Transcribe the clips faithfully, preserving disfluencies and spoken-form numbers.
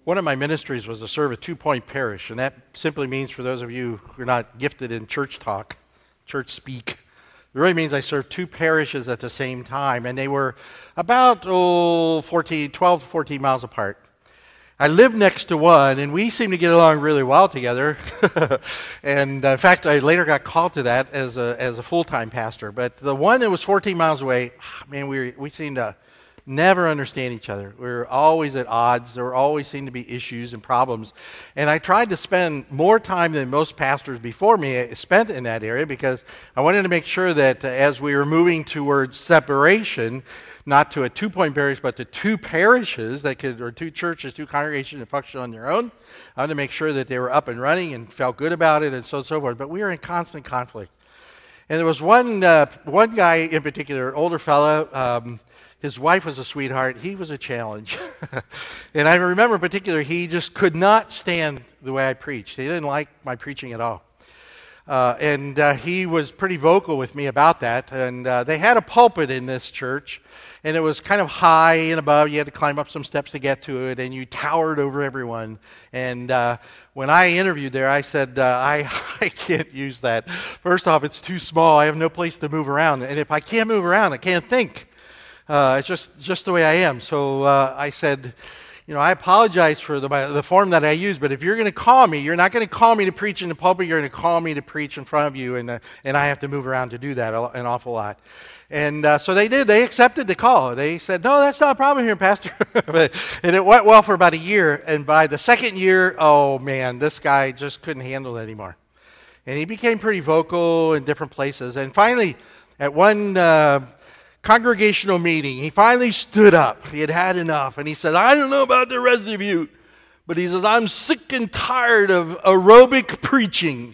One of my ministries was to serve a two-point parish, and that simply means, for those of you who are not gifted in church talk, church speak, it really means I served two parishes at the same time, and they were about oh, fourteen, twelve to fourteen miles apart. I lived next to one, and we seemed to get along really well together. and uh, in fact, I later got called to that as a as a full-time pastor. But the one that was fourteen miles away, man, we we seemed to never understand each other. We were always at odds. There always seemed to be issues and problems. And I tried to spend more time than most pastors before me spent in that area because I wanted to make sure that uh, as we were moving towards separation, not to a two-point parish, but to two parishes that could, or two churches, two congregations that function on their own, I wanted to make sure that they were up and running and felt good about it and so on and so forth. But we were in constant conflict. And there was one uh, one guy in particular, older fellow. Um, His wife was a sweetheart. He was a challenge. And I remember in particular, he just could not stand the way I preached. He didn't like my preaching at all. Uh, and uh, he was pretty vocal with me about that. And uh, they had a pulpit in this church, and it was kind of high and above. You had to climb up some steps to get to it, and you towered over everyone. And uh, when I interviewed there, I said, uh, I, I can't use that. First off, it's too small. I have no place to move around. And if I can't move around, I can't think. Uh, it's just just the way I am. So uh, I said, you know, I apologize for the the form that I use, but if you're going to call me, you're not going to call me to preach in the pulpit. You're going to call me to preach in front of you, and uh, and I have to move around to do that an awful lot. And uh, so they did. They accepted the call. They said, no, that's not a problem here, Pastor. And it went well for about a year. And by the second year, oh man, this guy just couldn't handle it anymore. And he became pretty vocal in different places. And finally, at one Uh, congregational meeting, he finally stood up. He had had enough, and he said, I don't know about the rest of you, but he says, I'm sick and tired of aerobic preaching.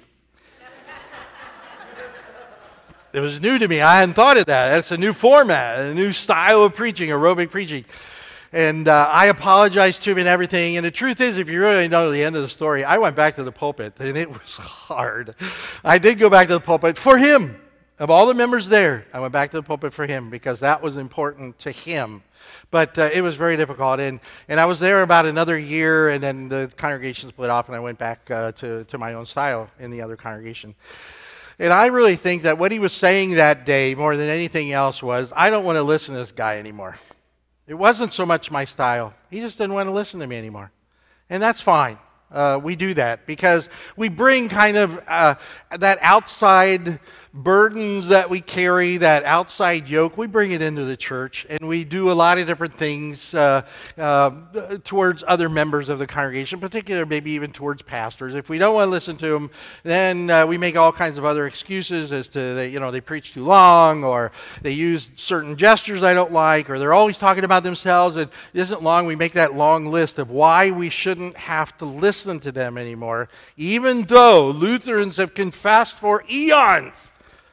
It was new to me. I hadn't thought of that. That's a new format, a new style of preaching, aerobic preaching. And uh, I apologized to him and everything. And the truth is, if you really know the end of the story, I went back to the pulpit, and it was hard. I did go back to the pulpit for him. Of all the members there, I went back to the pulpit for him because that was important to him. But uh, it was very difficult. And, and I was there about another year, and then the congregation split off, and I went back uh, to, to my own style in the other congregation. And I really think that what he was saying that day, more than anything else, was, I don't want to listen to this guy anymore. It wasn't so much my style. He just didn't want to listen to me anymore. And that's fine. Uh, we do that because we bring kind of uh, that outside burdens that we carry, that outside yoke, we bring it into the church, and we do a lot of different things uh, uh, towards other members of the congregation, particularly maybe even towards pastors. If we don't want to listen to them, then uh, we make all kinds of other excuses as to, they, you know, they preach too long, or they use certain gestures I don't like, or they're always talking about themselves, and it isn't long. We make that long list of why we shouldn't have to listen to them anymore, even though Lutherans have confessed for eons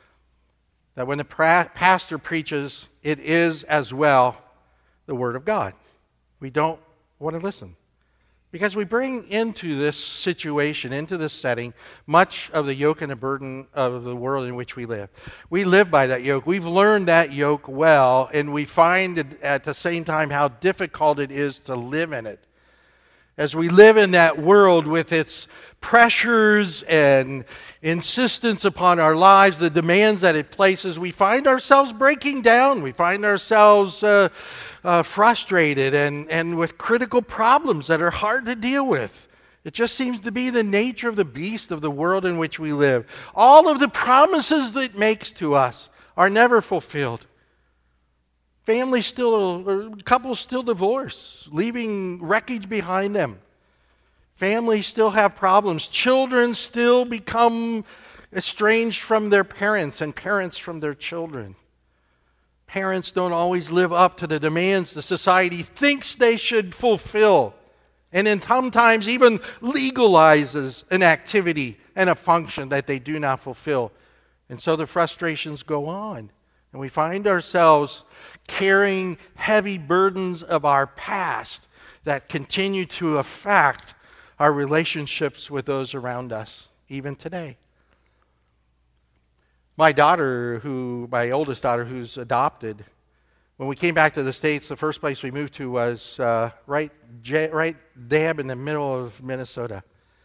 that when the pra- pastor preaches, it is as well the Word of God. We don't want to listen. Because we bring into this situation, into this setting, much of the yoke and the burden of the world in which we live. We live by that yoke. We've learned that yoke well, and we find at the same time how difficult it is to live in it. As we live in that world with its pressures and insistence upon our lives, the demands that it places, we find ourselves breaking down. We find ourselves uh, uh, frustrated and, and with critical problems that are hard to deal with. It just seems to be the nature of the beast of the world in which we live. All of the promises that it makes to us are never fulfilled. Families still, or couples still divorce, leaving wreckage behind them. Families still have problems. Children still become estranged from their parents, and parents from their children. Parents don't always live up to the demands the society thinks they should fulfill, and then sometimes even legalizes an activity and a function that they do not fulfill. And so the frustrations go on. And we find ourselves carrying heavy burdens of our past that continue to affect our relationships with those around us, even today. My daughter, who, my oldest daughter, who's adopted, When we came back to the States, the first place we moved to was uh, right, j- right dab in the middle of Minnesota.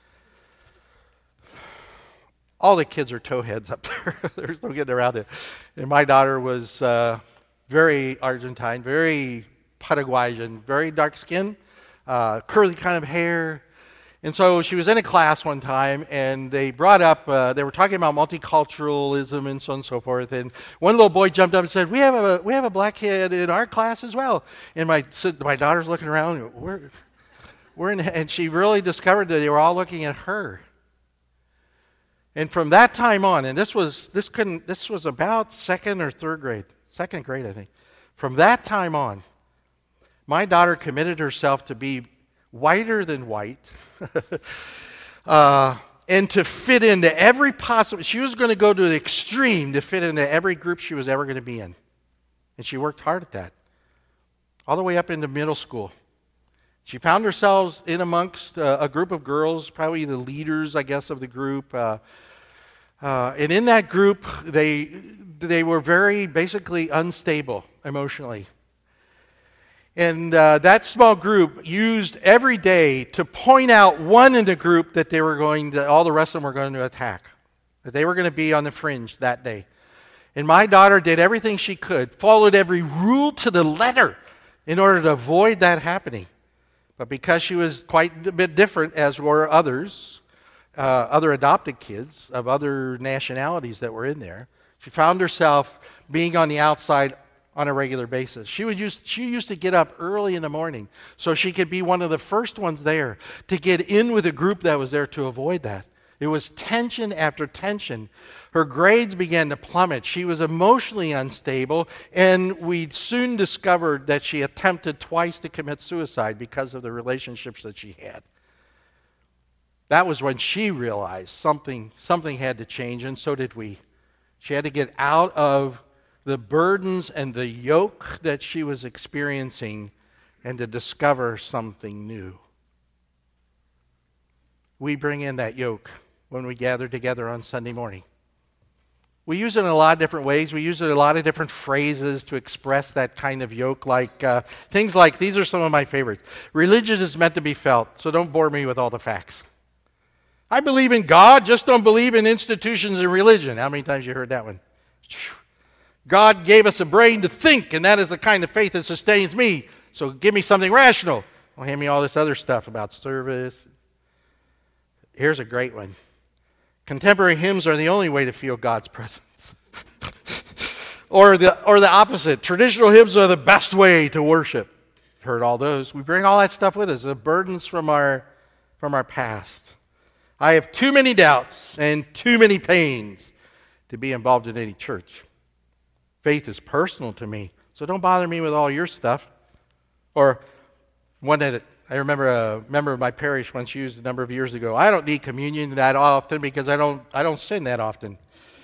All the kids are towheads up there. There's no getting around it. And my daughter was uh, very Argentine, very Paraguayan, very dark skin, uh, curly kind of hair. And so she was in a class one time, and they brought up, uh, they were talking about multiculturalism and so on and so forth. And one little boy jumped up and said, "We have a we have a black kid in our class as well." And my my daughter's looking around, we're we're in, and she really discovered that they were all looking at her. And from that time on, and this was this couldn't this was about second or third grade, second grade I think. From that time on, my daughter committed herself to be whiter than white, uh, and to fit into every possible. She was going to go to the extreme to fit into every group she was ever going to be in, and she worked hard at that, all the way up into middle school. She found herself in amongst uh, a group of girls, probably the leaders, I guess, of the group. Uh, uh, and in that group, they they were very basically unstable emotionally. And uh, that small group used every day to point out one in the group that they were going to, all the rest of them were going to attack. That they were going to be on the fringe that day. And my daughter did everything she could, followed every rule to the letter in order to avoid that happening. But because she was quite a bit different, as were others, uh, other adopted kids of other nationalities that were in there, she found herself being on the outside on a regular basis. She would use, she used to get up early in the morning so she could be one of the first ones there to get in with a group that was there to avoid that. It was tension after tension. Her grades began to plummet. She was emotionally unstable, and we soon discovered that she attempted twice to commit suicide because of the relationships that she had. That was when she realized something, something had to change, and so did we. She had to get out of the burdens and the yoke that she was experiencing and to discover something new. We bring in that yoke when we gather together on Sunday morning. We use it in a lot of different ways. We use it in a lot of different phrases to express that kind of yoke, like uh, things like, these are some of my favorites. Religion is meant to be felt, so don't bore me with all the facts. I believe in God, just don't believe in institutions and religion. How many times you heard that one? God gave us a brain to think, and that is the kind of faith that sustains me. So give me something rational. Don't hand me all this other stuff about service. Here's a great one. Contemporary hymns are the only way to feel God's presence. or the or the opposite. Traditional hymns are the best way to worship. Heard all those. We bring all that stuff with us, the burdens from our from our past. I have too many doubts and too many pains to be involved in any church. Faith is personal to me, so don't bother me with all your stuff. Or one that I remember a member of my parish once used a number of years ago. I don't need communion that often because I don't I don't sin that often.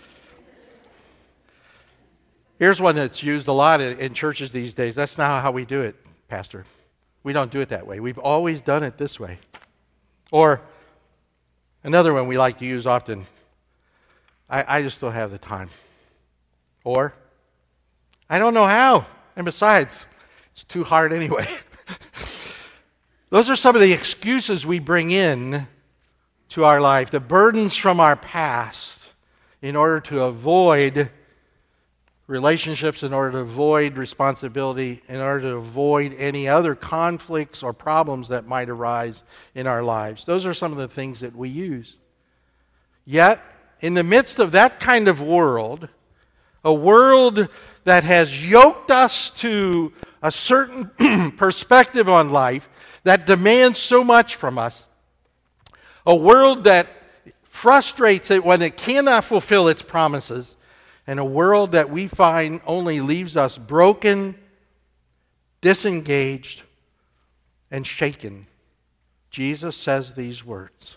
Here's one that's used a lot in churches these days. That's not how we do it, Pastor. We don't do it that way. We've always done it this way. Or another one we like to use often. I, I just don't have the time. Or I don't know how. And besides, it's too hard anyway. Those are some of the excuses we bring in to our life, the burdens from our past, in order to avoid relationships, in order to avoid responsibility, in order to avoid any other conflicts or problems that might arise in our lives. Those are some of the things that we use. Yet, in the midst of that kind of world, a world that has yoked us to a certain perspective on life, that demands so much from us, a world that frustrates it when it cannot fulfill its promises, and a world that we find only leaves us broken, disengaged, and shaken. Jesus says these words,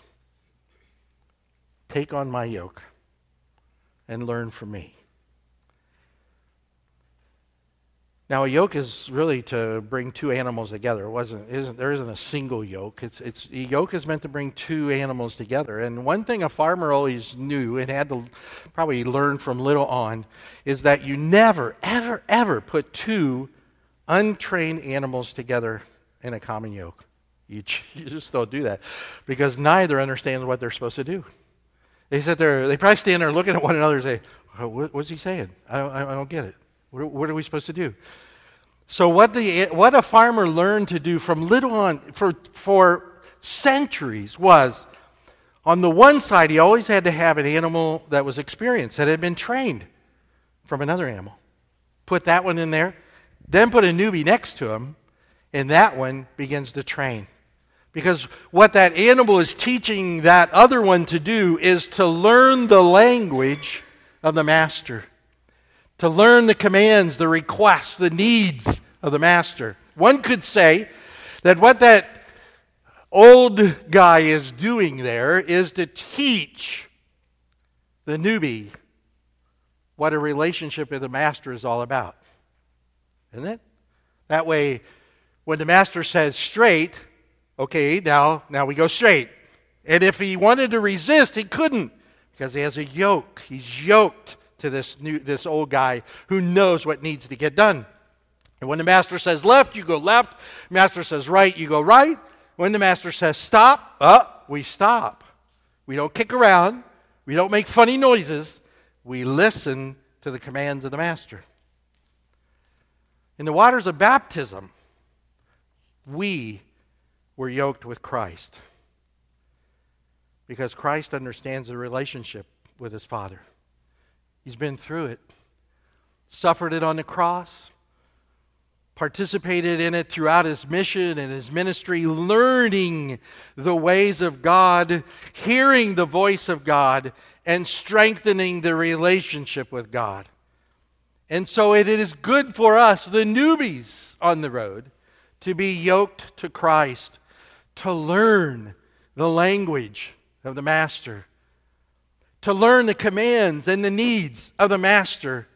"Take on my yoke and learn from me." Now, a yoke is really to bring two animals together. It wasn't, isn't, there isn't a single yoke. It's, it's, a yoke is meant to bring two animals together. And one thing a farmer always knew and had to probably learn from little on is that you never, ever, ever put two untrained animals together in a common yoke. You, you just don't do that because neither understands what they're supposed to do. They sit there, they probably stand there looking at one another and say, oh, what, what's he saying? I don't, I don't get it. What, what are we supposed to do? So what the what a farmer learned to do from little on, for, for centuries was, on the one side, he always had to have an animal that was experienced, that had been trained from another animal. Put that one in there, then put a newbie next to him, and that one begins to train. Because what that animal is teaching that other one to do is to learn the language of the master, to learn the commands, the requests, the needs of the master. One could say that what that old guy is doing there is to teach the newbie what a relationship with the master is all about. Isn't it? That way, when the master says straight, okay, now, now we go straight. And if he wanted to resist, he couldn't because he has a yoke. He's yoked to this new, this old guy who knows what needs to get done. And when the master says left, you go left. Master says right, you go right. When the master says stop, uh, we stop. We don't kick around. We don't make funny noises. We listen to the commands of the master. In the waters of baptism, we were yoked with Christ because Christ understands the relationship with his Father. He's been through it, suffered it on the cross, participated in it throughout his mission and his ministry, learning the ways of God, hearing the voice of God, and strengthening the relationship with God. And so it is good for us, the newbies on the road, to be yoked to Christ, to learn the language of the Master, to learn the commands and the needs of the Master,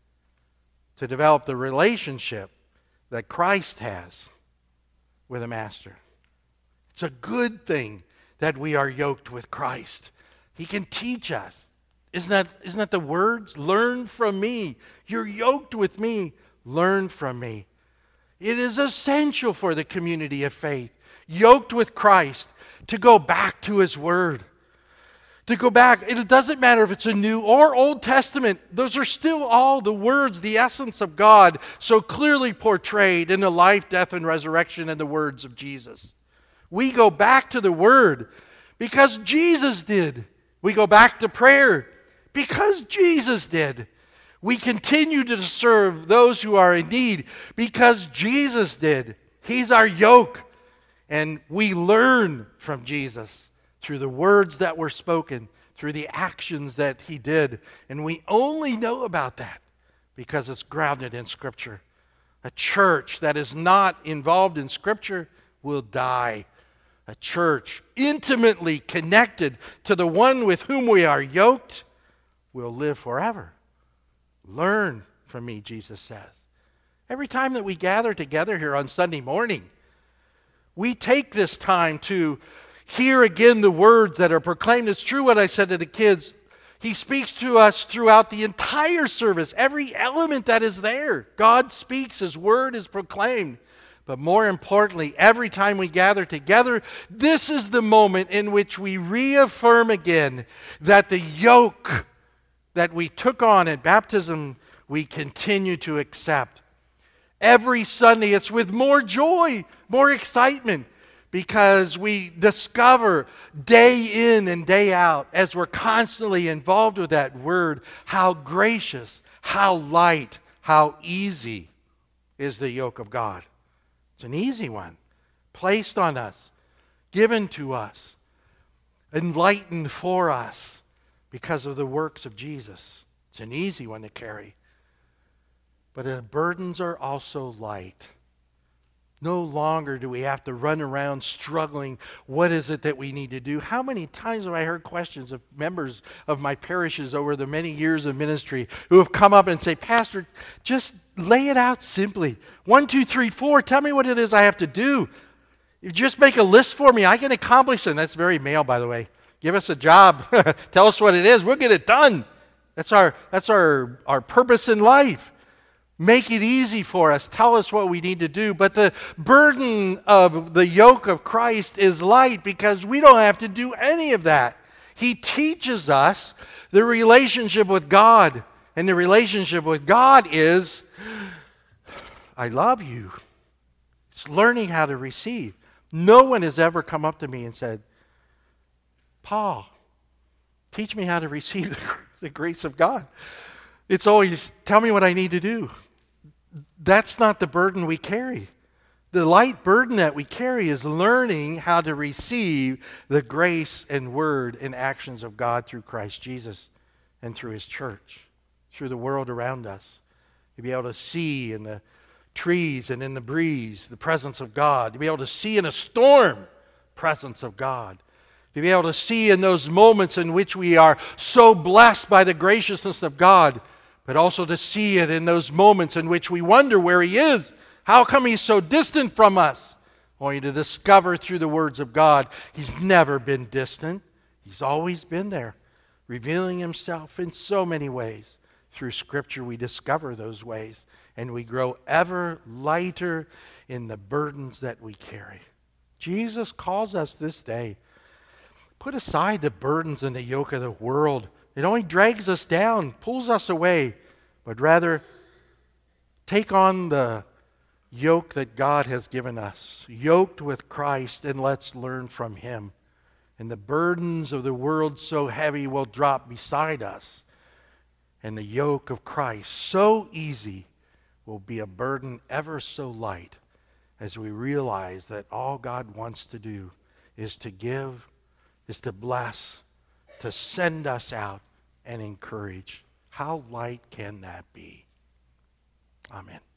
to develop the relationship that Christ has with the Master. It's a good thing that we are yoked with Christ. He can teach us. Isn't that, isn't that the words? Learn from me. You're yoked with me. Learn from me. It is essential for the community of faith, yoked with Christ, to go back to his word. To go back. It doesn't matter if it's a New or Old Testament. Those are still all the words, the essence of God, so clearly portrayed in the life, death, and resurrection and the words of Jesus. We go back to the word because Jesus did. We go back to prayer because Jesus did. We continue to serve those who are in need because Jesus did. He's our yoke. And we learn from Jesus through the words that were spoken, through the actions that he did. And we only know about that because it's grounded in Scripture. A church that is not involved in Scripture will die. A church intimately connected to the one with whom we are yoked will live forever. Learn from me, Jesus says. Every time that we gather together here on Sunday morning, we take this time to hear again the words that are proclaimed. It's true what I said to the kids. He speaks to us throughout the entire service, every element that is there. God speaks, his word is proclaimed. But more importantly, every time we gather together, this is the moment in which we reaffirm again that the yoke that we took on at baptism, we continue to accept. Every Sunday, it's with more joy, more excitement, because we discover day in and day out, as we're constantly involved with that word, how gracious, how light, how easy is the yoke of God. It's an easy one, placed on us, given to us, enlightened for us because of the works of Jesus. It's an easy one to carry. But the burdens are also light. No longer do we have to run around struggling. What is it that we need to do? How many times have I heard questions of members of my parishes over the many years of ministry who have come up and say, Pastor, just lay it out simply. One, two, three, four. Tell me what it is I have to do. You just make a list for me. I can accomplish it. And that's very male, by the way. Give us a job. Tell us what it is. We'll get it done. That's our, that's our, our purpose in life. Make it easy for us. Tell us what we need to do. But the burden of the yoke of Christ is light because we don't have to do any of that. He teaches us the relationship with God. And the relationship with God is, I love you. It's learning how to receive. No one has ever come up to me and said, Paul, teach me how to receive the grace of God. It's always, tell me what I need to do. That's not the burden we carry. The light burden that we carry is learning how to receive the grace and word and actions of God through Christ Jesus and through His church, through the world around us. To be able to see in the trees and in the breeze the presence of God. To be able to see in a storm presence of God. To be able to see in those moments in which we are so blessed by the graciousness of God, but also to see it in those moments in which we wonder where He is. How come He's so distant from us? Only to discover through the words of God, He's never been distant. He's always been there, revealing Himself in so many ways. Through Scripture we discover those ways, and we grow ever lighter in the burdens that we carry. Jesus calls us this day, put aside the burdens and the yoke of the world. It only drags us down, pulls us away, but rather take on the yoke that God has given us, yoked with Christ, and let's learn from Him. And the burdens of the world so heavy will drop beside us, and the yoke of Christ so easy will be a burden ever so light as we realize that all God wants to do is to give, is to bless, to send us out and encourage. How light can that be? Amen.